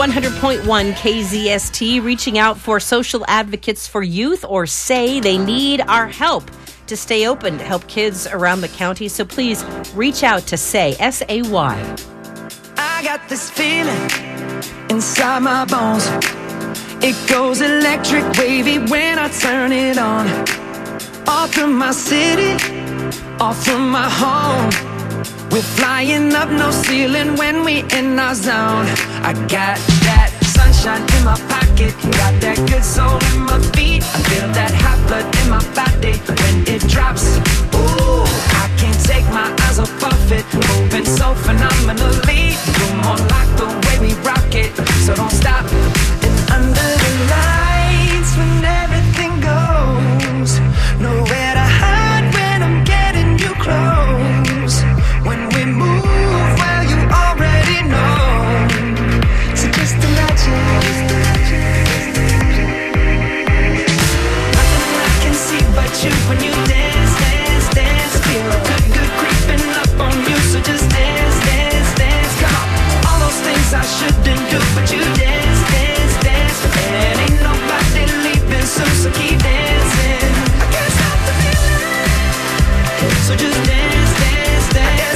100.1 KZST, reaching out for social advocates for youth, or say they need our help to stay open to help kids around the county. So please reach out to SAY, S-A-Y. I got this feeling inside my bones. It goes electric wavy when I turn it on. All through my city, all through my home. We're flying up, no ceiling when we in our zone. I got that sunshine in my pocket, got that good soul in my feet. I feel that hot blood in my body when it drops. Ooh, I can't take my eyes off of it, moving so phenomenally. You're more like the way we rock it, so don't stop. And under the lights when everything goes, nowhere to hide when I'm getting you close. When we move, well, you already know. So just imagine. Nothing I can see but you when you dance, dance, dance. Feel good creeping up on you. So just dance, dance, dance. Come on. All those things I shouldn't do, but you dance, dance, dance. And ain't nobody leaving soon, so keep dancing. I can't stop the feeling. So just dance, dance, dance.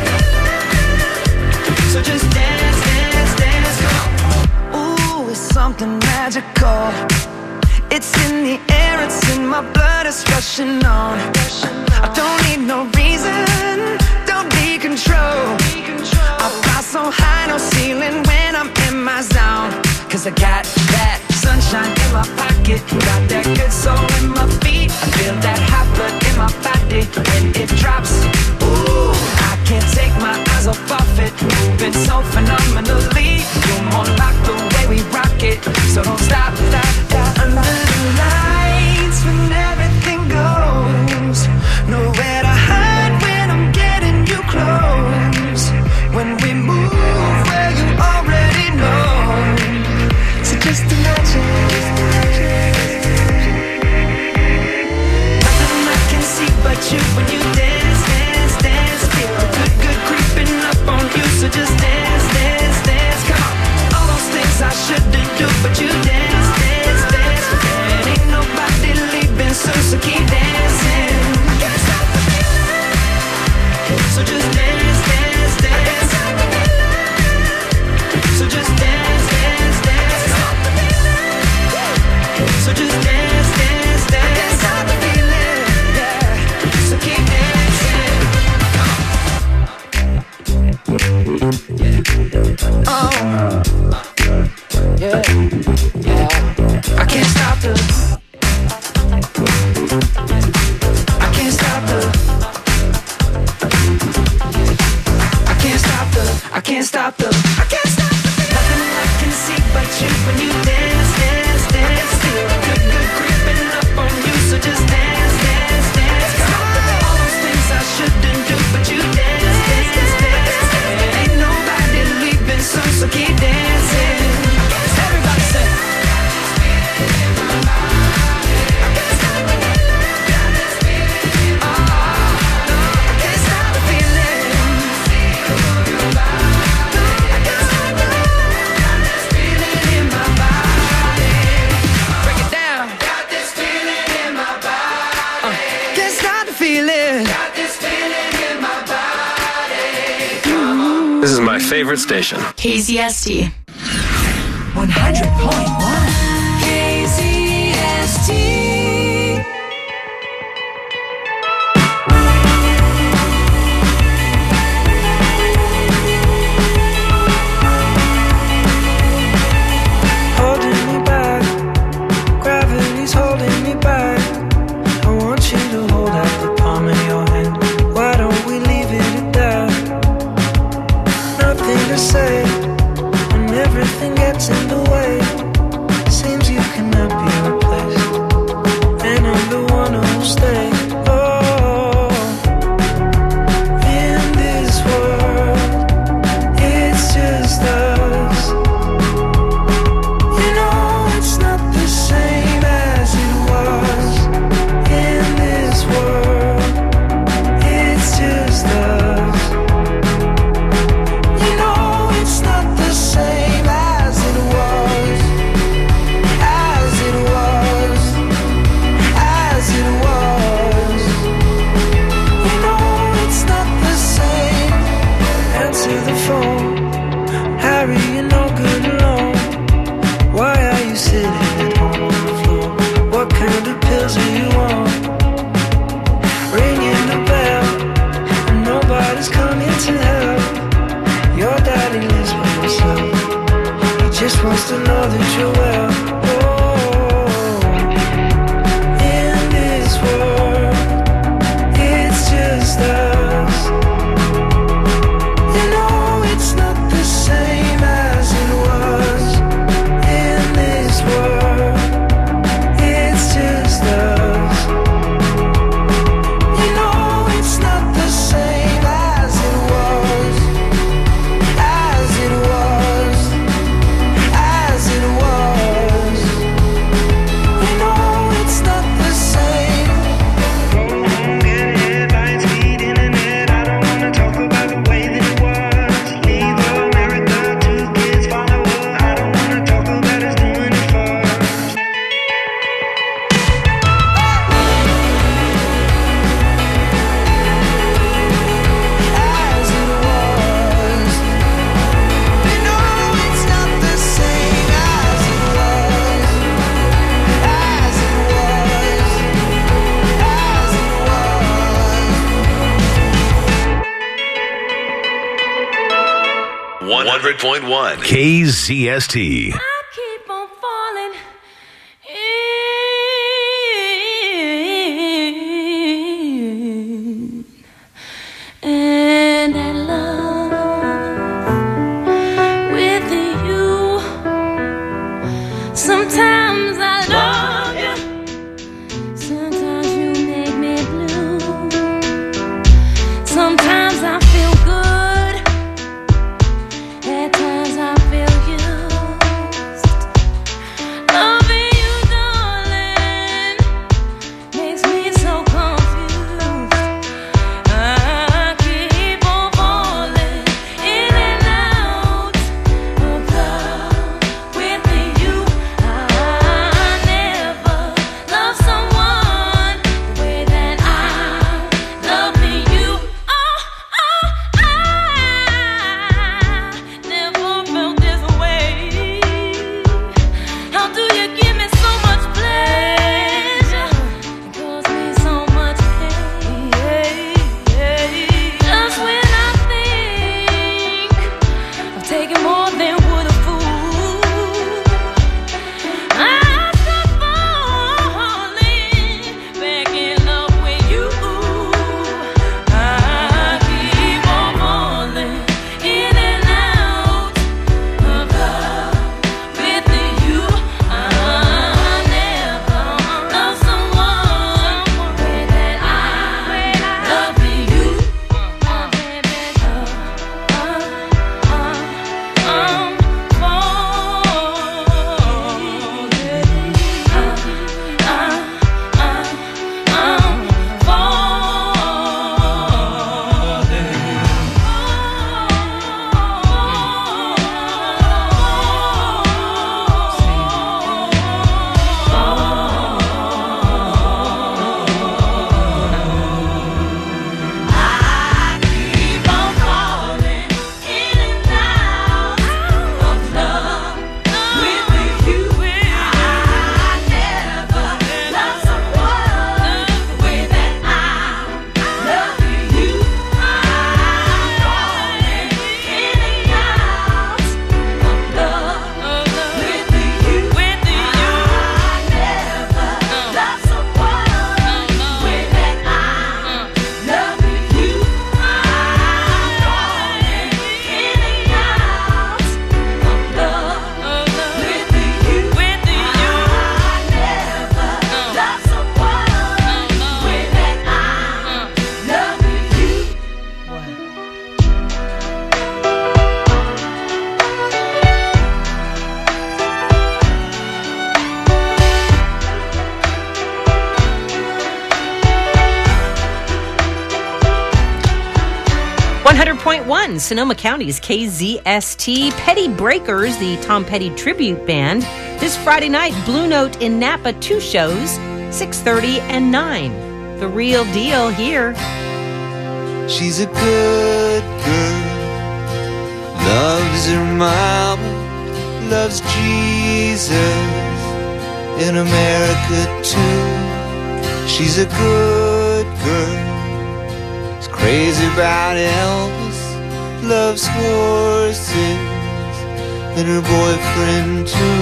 So just dance, dance, dance, come on. Ooh, it's something magical. It's in the air, it's in my blood, it's rushing on. I don't need no reason, don't need control. I fly so high, no ceiling when I'm in my zone. Cause I got that sunshine in my pocket, got that good soul in my feet. I feel that hot blood in my body when it drops. Ooh, I can't take my eyes off of it, moving so phenomenally. You're more like the way we rock it, so don't stop, stop, stop. Under the lights when everything goes, nowhere to hide when I'm getting you close. When we move, well, you already know. So just imagine. Nothing I can see but you when you dance, dance, dance. Feel good creeping up on you. So just dance, dance, dance. Come on. All those things I shouldn't do, but you dance, dance, dance. And ain't nobody leaving soon, so keep dancing. I can't stop the feeling. So just dance, dance, dance. So just dance, dance, dance. So just dance, dance, dance. I can't stop the feeling, yeah. So keep dancing. Oh, yeah, yeah. I can't stop the. I can't stop the. I can't stop the. I can't stop the. I can't stop the. Nothing I can see but you when you dance, dance, dance. Feel good creeping up on you. So just dance, dance, dance. Come on. All those things I shouldn't do, but you dance, dance, dance. And ain't nobody leaving soon, so keep dancing. Everybody say. This is my favorite station. KZST 100.1 KZST. Holding me back, gravity's holding me back. I want you to hold out the palm of your hand. Why don't we leave it at that? Nothing to say when everything gets in the way. Seems you cannot be replaced, and I'm the one who'll stay. Oh, in this world, it's just us. You know it's not the same as it was. In this world, it's just us. You know it's not the same as it wants to know that you're well. In this world, it's just us. You know it's not the same as it was. In this world, it's just us. You know it's not the same as it was. As it was. As it was. You know it's not the same. Get headlines, feed internet. I don't wanna talk about the way that it was. Leave America, 2 kids follow her. I don't wanna talk about us doing it first. As it was. You know it's not the same as it was. As it was. As it was. 100.1 KZST. I keep on falling in, and I love with you. Sometimes I love you, sometimes you make me blue. Sometimes I feel good, at times I feel used. Loving you, darling, makes me so confused. I keep on falling in and out of love with you. I never loved someone the way that I love you. Oh, I never felt this way. How do you give me so much pleasure and cause me so much pain? Just when I think I'm taking more than would a fool, I start falling back in love with you. I keep on falling in and out of love with you. I never loved someone the way that I love you. Baby, I'm keep on falling in and out of love with you. I never loved someone the way that I love you. I'm falling in and out of love with you. I never loved someone the way that I love you. .1 Sonoma County's KZST. Petty Breakers, the Tom Petty tribute band. This Friday night, Blue Note in Napa, 2 shows, 6:30 and 9. The Real Deal here. She's a good girl, loves her mama, loves Jesus, in America too. She's a good girl, is crazy about Elvis, loves horses, and her boyfriend too.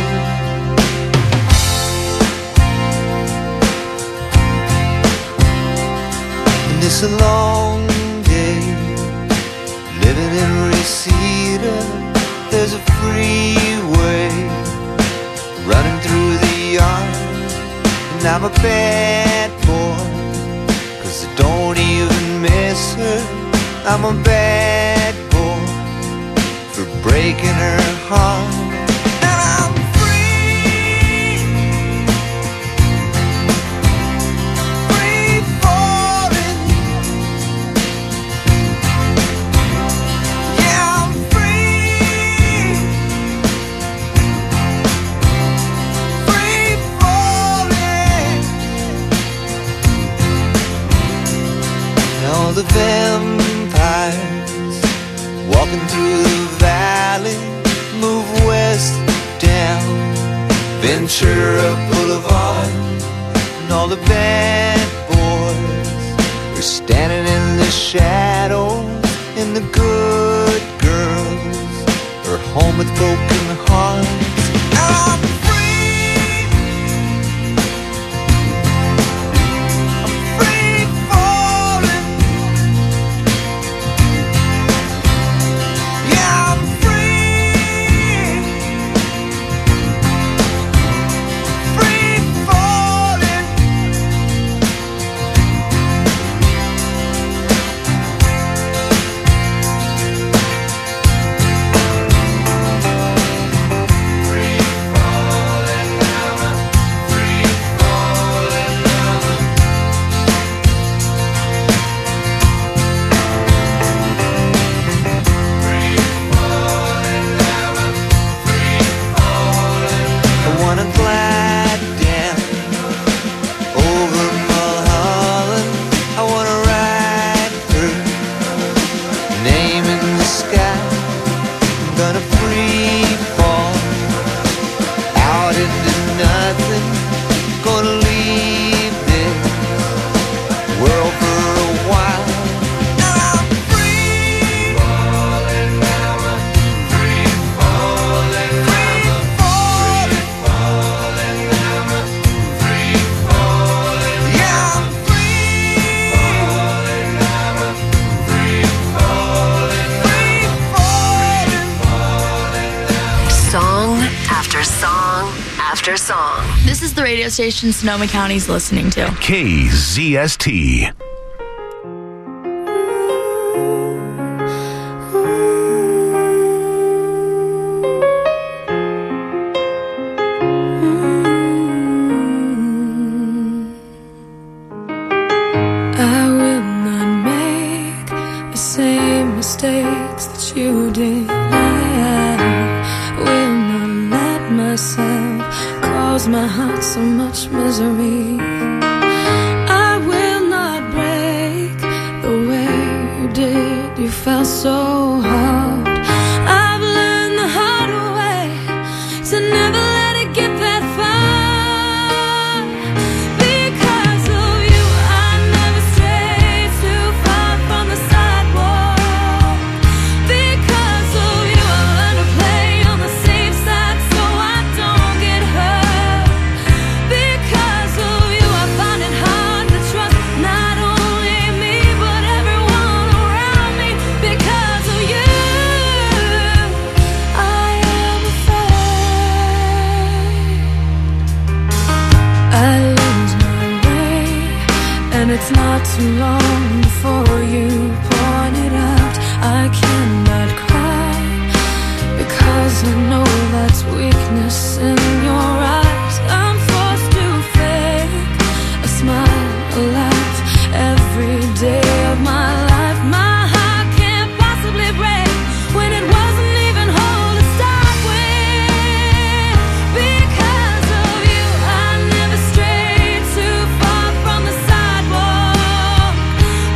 And it's a long day living in Reseda. There's a freeway running through the yard, and I'm a bad boy, 'cause I don't even miss her. I'm a bad boy for breaking her heart. And I'm free, free falling. Yeah, I'm free, free falling. And all the vampires walking through the valley move west down Ventura Boulevard, and all the bad boys are standing in the shadows, and the good girls are home with broken hearts. And I'm free, I'm free falling. Yeah, I'm free, free falling. Free falling now, free falling now. Free falling now, free falling. I wanna glide down over Mulholland. I wanna ride her name in the sky. I'm gonna free fall out into nothing. Gonna leave this world for a while. And I'm free falling now, free falling now, free falling now, free falling. Yeah, I'm free falling now, free falling, free falling now. Song after song after song. This is the radio station Sonoma County's listening to. KZST. I will not make the same mistakes that you did. I will not let myself cause my heart so much misery. I will not break the way you did. You fell so hard. I've learned the hard way to never let it get that far. Because of you, I never strayed too far from the sidewalk. Because of you, I learned to play on the safe side so I don't get hurt. Because of you, I find it hard to trust not only me but everyone around me. Because of you, I am afraid I lose my way, and it's not too long before you point it out. I cannot cry because I know that's weakness in your eyes. I'm forced to fake a smile, a laugh every day of my life. My heart can't possibly break when it wasn't even whole to start with. Because of you, I never strayed too far from the sidewalk.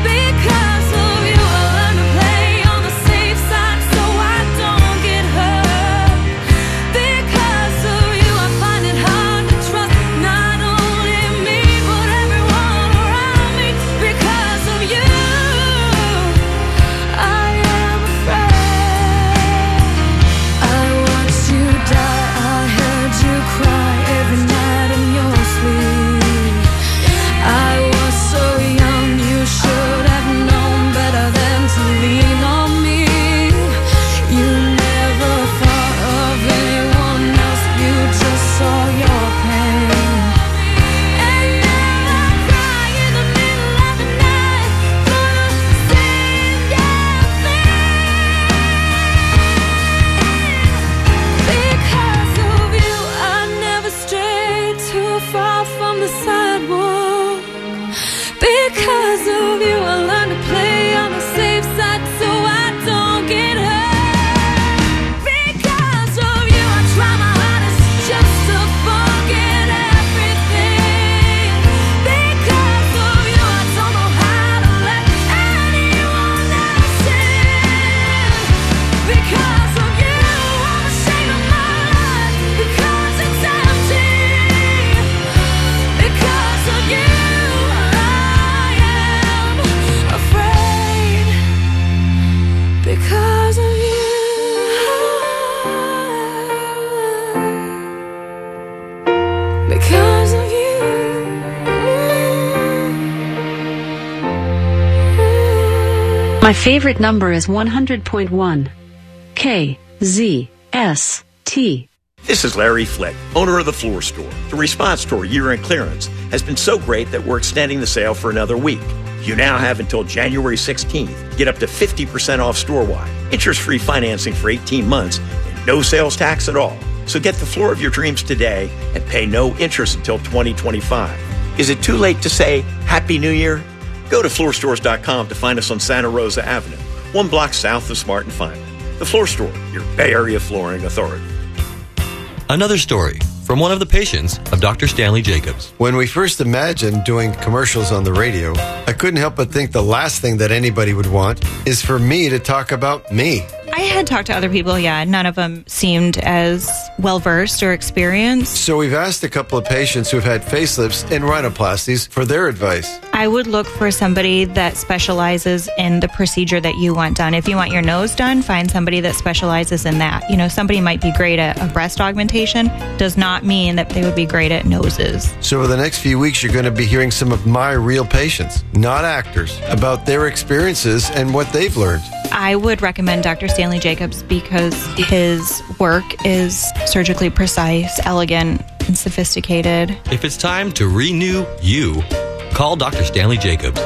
My favorite number is 100.1. KZST. This is Larry Flick, owner of The Floor Store. The response to our year-end clearance has been so great that we're extending the sale for another week. You now have until January 16th. Get up to 50% off store-wide, interest-free financing for 18 months, and no sales tax at all. So get the floor of your dreams today and pay no interest until 2025. Is it too late to say Happy New Year? Go to floorstores.com to find us on Santa Rosa Avenue, 1 block south of Smart and Final. The Floor Store, your Bay Area flooring authority. Another story from one of the patients of Dr. Stanley Jacobs. When we first imagined doing commercials on the radio, I couldn't help but think the last thing that anybody would want is for me to talk about me. I had talked to other people, none of them seemed as well-versed or experienced. So we've asked a couple of patients who've had facelifts and rhinoplasties for their advice. I would look for somebody that specializes in the procedure that you want done. If you want your nose done, find somebody that specializes in that. Somebody might be great at a breast augmentation, does not mean that they would be great at noses. So over the next few weeks, you're going to be hearing some of my real patients, not actors, about their experiences and what they've learned. I would recommend Dr. Stanley Jacobs because his work is surgically precise, elegant, and sophisticated. If it's time to renew you, call Dr. Stanley Jacobs,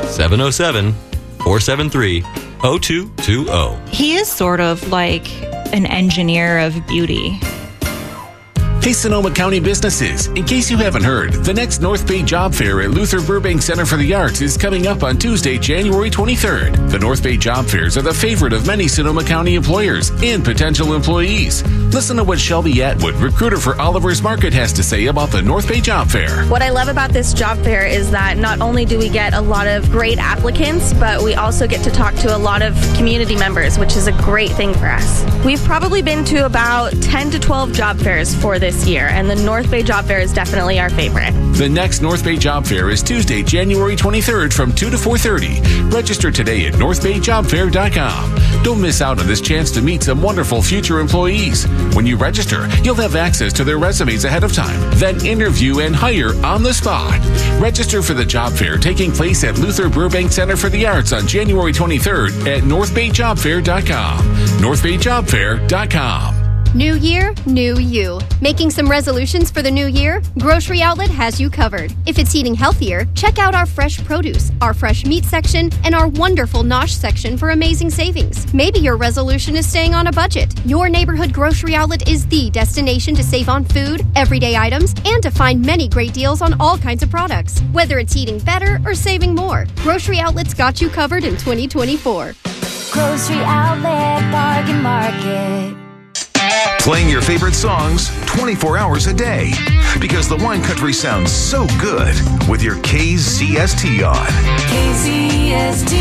707-473-0220. He is sort of like an engineer of beauty. Hey, Sonoma County businesses. In case you haven't heard, the next North Bay Job Fair at Luther Burbank Center for the Arts is coming up on Tuesday, January 23rd. The North Bay Job Fairs are the favorite of many Sonoma County employers and potential employees. Listen to what Shelby Atwood, recruiter for Oliver's Market, has to say about the North Bay Job Fair. What I love about this job fair is that not only do we get a lot of great applicants, but we also get to talk to a lot of community members, which is a great thing for us. We've probably been to about 10 to 12 job fairs for this year, and the North Bay Job Fair is definitely our favorite. The next North Bay Job Fair is Tuesday, January 23rd from 2 to 4:30. Register today at northbayjobfair.com. Don't miss out on this chance to meet some wonderful future employees. When you register, you'll have access to their resumes ahead of time, then interview and hire on the spot. Register for the job fair taking place at Luther Burbank Center for the Arts on January 23rd at northbayjobfair.com. northbayjobfair.com. New year, new you. Making some resolutions for the new year? Grocery Outlet has you covered. If it's eating healthier, check out our fresh produce, our fresh meat section, and our wonderful Nosh section for amazing savings. Maybe your resolution is staying on a budget. Your neighborhood Grocery Outlet is the destination to save on food, everyday items, and to find many great deals on all kinds of products. Whether it's eating better or saving more, Grocery Outlet's got you covered in 2024. Grocery Outlet Bargain Market. Playing your favorite songs 24 hours a day. Because the wine country sounds so good with your KZST on. KZST.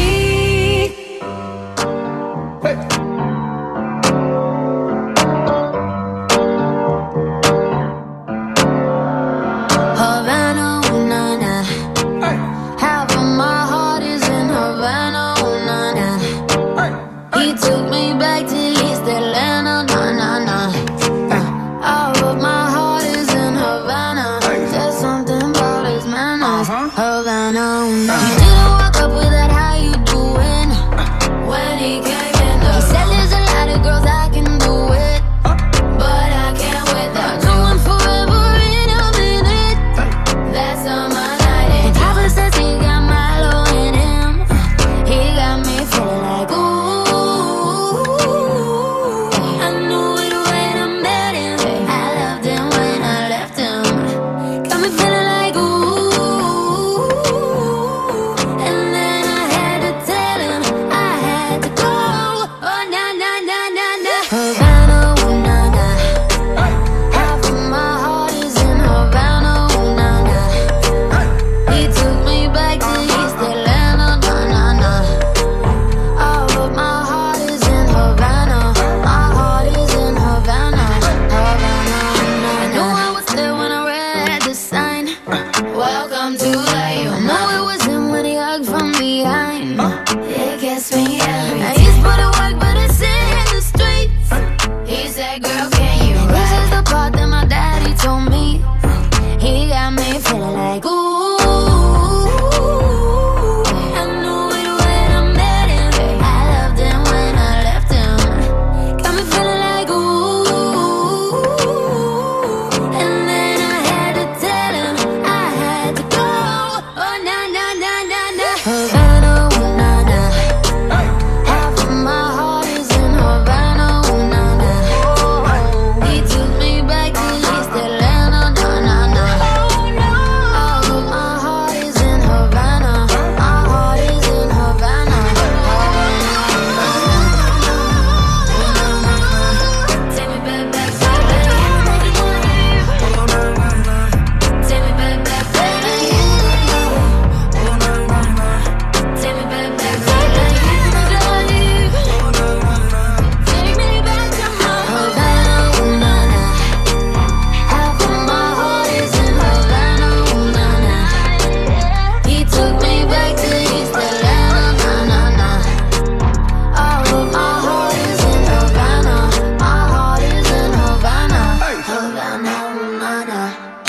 Hey. Havana, oh, na, na. Hey. Half of my heart is in Havana, oh, na, na. Hey. He took me back to East Atlanta. Havana. He didn't walk up with that, how you doing? When he came in, he said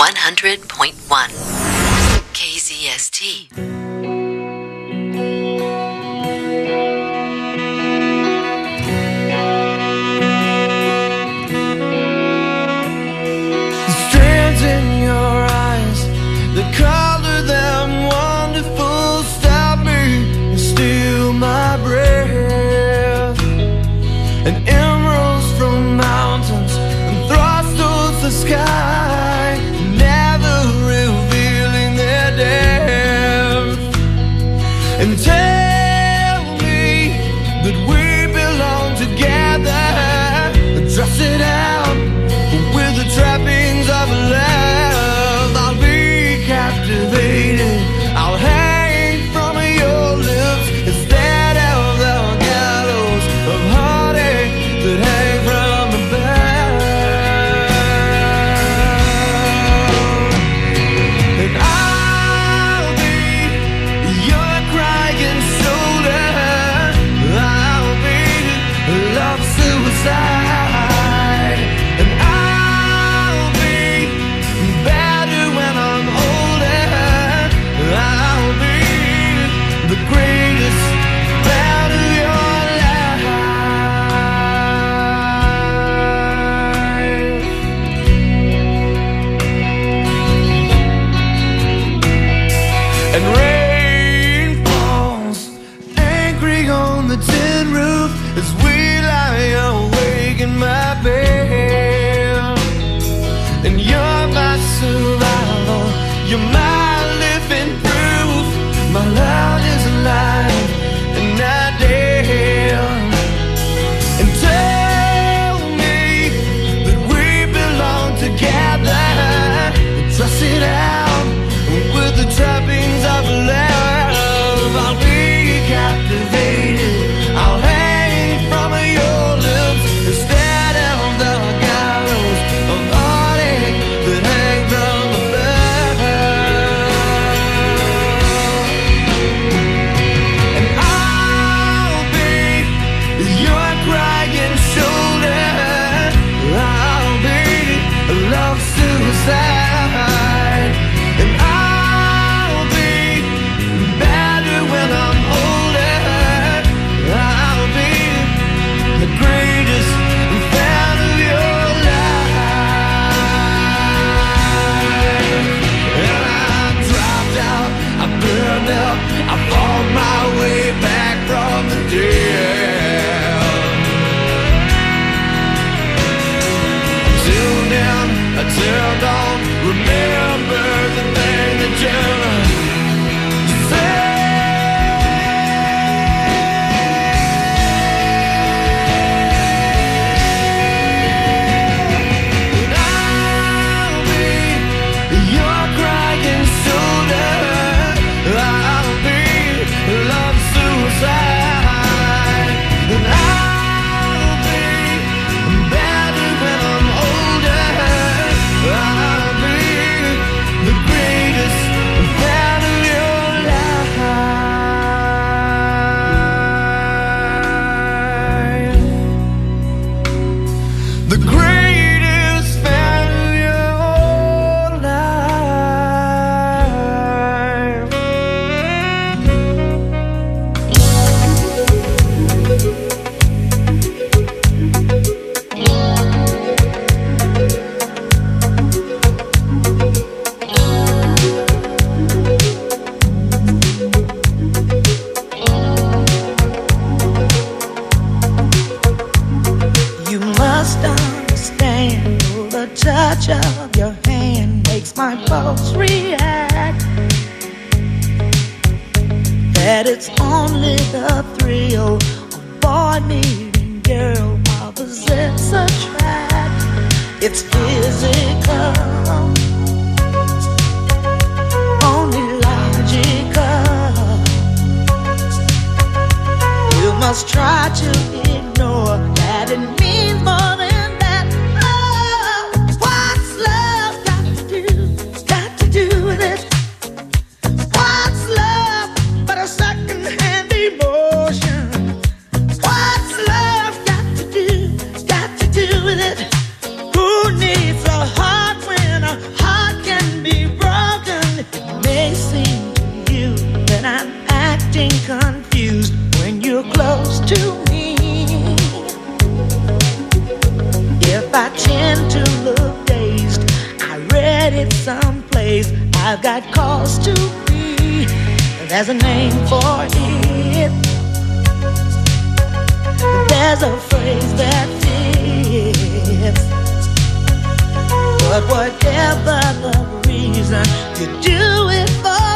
100.1 KZST. Strands in your eyes, the color them wonderful, stop me and steal my breath. And emeralds from mountains and thrust towards the sky, never revealing their depth. And tell me that we belong together, dress it out with the trappings of love. I'll be captivated, I'll hang from your lips instead of the gallows of heartache that hang from above. And I'll be your crying shoulder, I'll be love suicide. And I'll be better when I'm older, I'll be the greatest fan of your life. And rain falls angry on the tin roof as we lie awake in my bed. And you're my survival, you're my living proof. My love is alive and not dead. And tell me that we belong together, dress it out with the trappings of love. I'll be captivated, I'll hang from your lips instead of the gallows of heartache that hang from above. And I'll be your crying shoulder, I'll be love suicide. And I'll be better when I'm older, I'll be the greatest fan of your life. And I dropped out, I burned up, I fought my way back from the dead. Till then, I turned on, remember the thing that you said. And I'll be your crying shoulder, I'll be love suicide. And I'll be better when I'm older, I'll be the greatest fan of your life. The greatest fan of your life. You must understand, the touch of your hand makes my pulse react. That it's only the thrill of boy meeting girl opposites attract. It's physical, only logical. You must try to ignore that it means more than that. Oh, what's love got to do? Got to do with it. What's love but a second-hand emotion? What's love got to do with it? Who needs a heart it someplace. I've got cause to be. There's a name for it. There's a phrase that fits. But whatever the reason, you do it for